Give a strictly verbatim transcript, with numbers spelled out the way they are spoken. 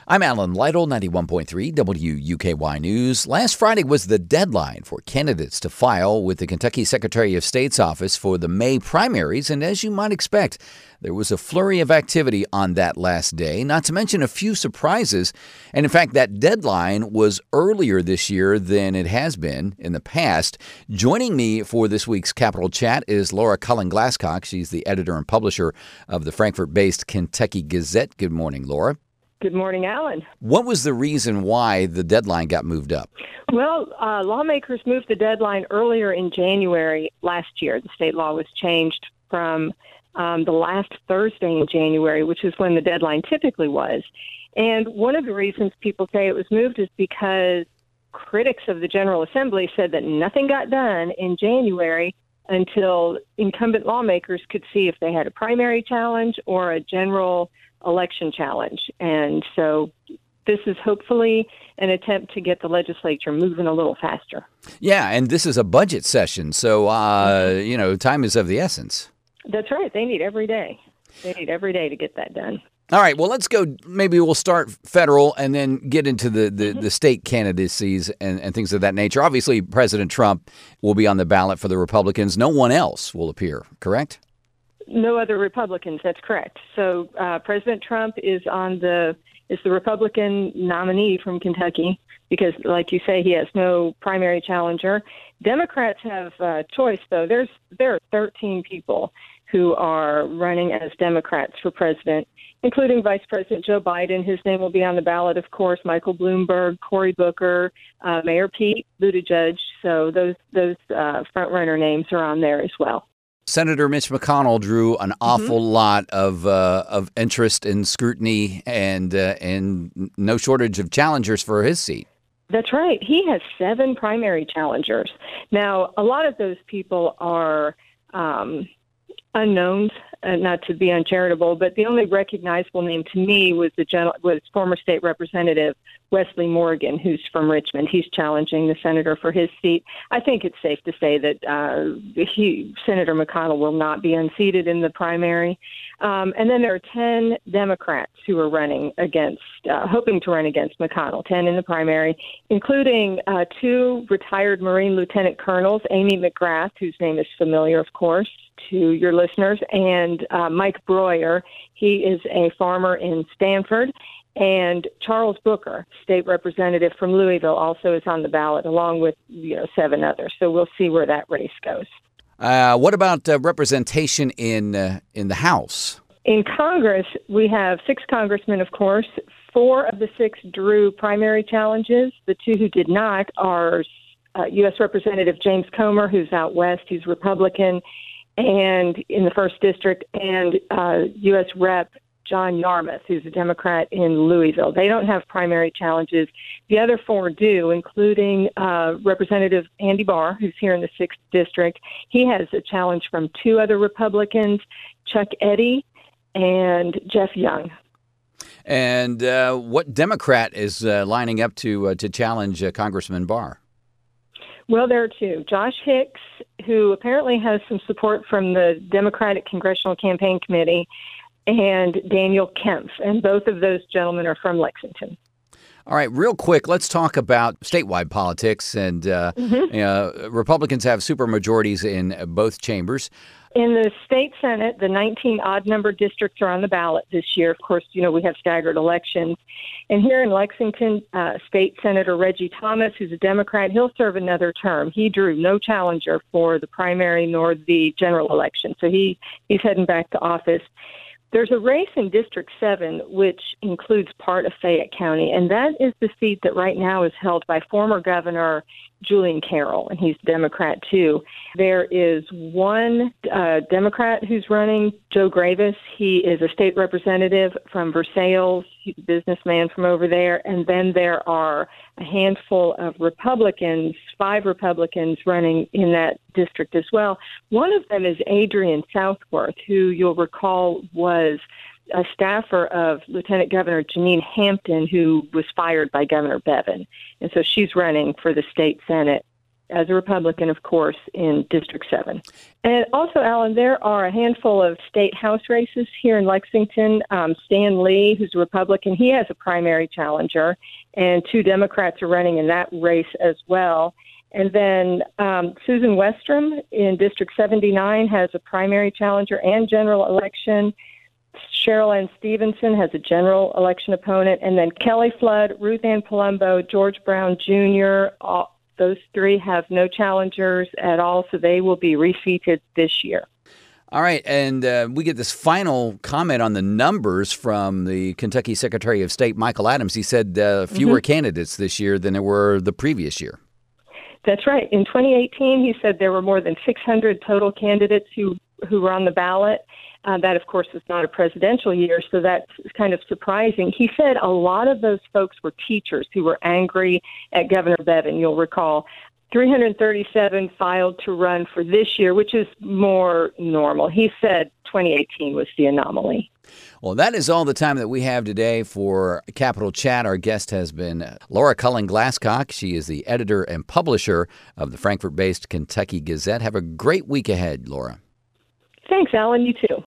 I'm Alan Lytle, ninety-one point three W U K Y News. Last Friday was the deadline for candidates to file with the Kentucky Secretary of State's office for the May primaries, and as you might expect, there was a flurry of activity on that last day, not to mention a few surprises. And in fact, that deadline was earlier this year than it has been in the past. Joining me for this week's Capitol Chat is Laura Cullen-Glasscock. She's the editor and publisher of the Frankfort-based Kentucky Gazette. Good morning, Laura. Good morning, Alan. What was the reason why the deadline got moved up? Well, uh, lawmakers moved the deadline earlier in January last year. The state law was changed from um, the last Thursday in January, which is when the deadline typically was. And one of the reasons people say it was moved is because critics of the General Assembly said that nothing got done in January until incumbent lawmakers could see if they had a primary challenge or a general election challenge. And so this is hopefully an attempt to get the legislature moving a little faster. Yeah, and this is a budget session, so, uh, you know, time is of the essence. That's right. They need every day. They need every day to get that done. All right, well, let's go. Maybe we'll start federal and then get into the, the, Mm-hmm. the state candidacies and, and things of that nature. Obviously, President Trump will be on the ballot for the Republicans. No one else will appear, correct? No other Republicans. That's correct. So uh, President Trump is on the is the Republican nominee from Kentucky because, like you say, he has no primary challenger. Democrats have a choice, though. There's there are thirteen people who are running as Democrats for president, including Vice President Joe Biden. His name will be on the ballot, of course. Michael Bloomberg, Cory Booker, uh, Mayor Pete Buttigieg. So those those uh, front runner names are on there as well. Senator Mitch McConnell drew an awful mm-hmm. lot of uh, of interest and scrutiny and uh, and no shortage of challengers for his seat. That's right. He has seven primary challengers. Now, a lot of those people are um, unknowns, uh, not to be uncharitable, but the only recognizable name to me was the gen- was former state representative Wesley Morgan, who's from Richmond. He's challenging the senator for his seat. I think it's safe to say that uh, he, Senator McConnell will not be unseated in the primary. Um, and then there are ten Democrats who are running against, uh, hoping to run against McConnell, ten in the primary, including uh, two retired Marine Lieutenant Colonels, Amy McGrath, whose name is familiar, of course, to your listeners, and uh, Mike Breuer. He is a farmer in Stanford. And Charles Booker, state representative from Louisville, also is on the ballot, along with you know seven others. So we'll see where that race goes. Uh, what about uh, representation in uh, in the House? In Congress, we have six congressmen, of course. Four of the six drew primary challenges. The two who did not are uh, U S. Representative James Comer, who's out west. He's Republican, and in the first district, and uh, U S. Rep. John Yarmouth, who's a Democrat in Louisville. They don't have primary challenges. The other four do, including uh, Representative Andy Barr, who's here in the sixth District. He has a challenge from two other Republicans, Chuck Eddy and Jeff Young. And uh, what Democrat is uh, lining up to uh, to challenge uh, Congressman Barr? Well, there are two. Josh Hicks, who apparently has some support from the Democratic Congressional Campaign Committee, and Daniel Kempf, and both of those gentlemen are from Lexington. All right, real quick, let's talk about statewide politics. And uh, mm-hmm. uh, Republicans have supermajorities in both chambers. In the state Senate, the nineteen odd-numbered districts are on the ballot this year. Of course, you know, we have staggered elections. And here in Lexington, uh, State Senator Reggie Thomas, who's a Democrat, he'll serve another term. He drew no challenger for the primary nor the general election, so he, he's heading back to office. There's a race in District seven, which includes part of Fayette County, and that is the seat that right now is held by former Governor Julian Carroll, and he's Democrat too. There is one uh, Democrat who's running, Joe Gravis. He is a state representative from Versailles. He's a businessman from over there. And then there are a handful of Republicans, five Republicans running in that district as well. One of them is Adrian Southworth, who you'll recall was a staffer of Lieutenant Governor Janine Hampton, who was fired by Governor Bevin. And so she's running for the state Senate. as a Republican, of course, in District seven. And also, Alan, there are a handful of state House races here in Lexington. Um, Stan Lee, who's a Republican, he has a primary challenger, and two Democrats are running in that race as well. And then um, Susan Westrom in District seventy-nine has a primary challenger and general election. Cheryl Ann Stevenson has a general election opponent. And then Kelly Flood, Ruth Ann Palumbo, George Brown Junior, all, those three have no challengers at all, so they will be reseated this year. All right, and uh, we get this final comment on the numbers from the Kentucky Secretary of State, Michael Adams. He said uh, fewer mm-hmm. candidates this year than there were the previous year. That's right. In twenty eighteen, he said there were more than six hundred total candidates who, who were on the ballot. Uh, that, of course, is not a presidential year, so that's kind of surprising. He said a lot of those folks were teachers who were angry at Governor Bevin. You'll recall three hundred thirty-seven filed to run for this year, which is more normal. He said twenty eighteen was the anomaly. Well, that is all the time that we have today for Capitol Chat. Our guest has been Laura Cullen-Glasscock. She is the editor and publisher of the Frankfort-based Kentucky Gazette. Have a great week ahead, Laura. Thanks, Alan. You too.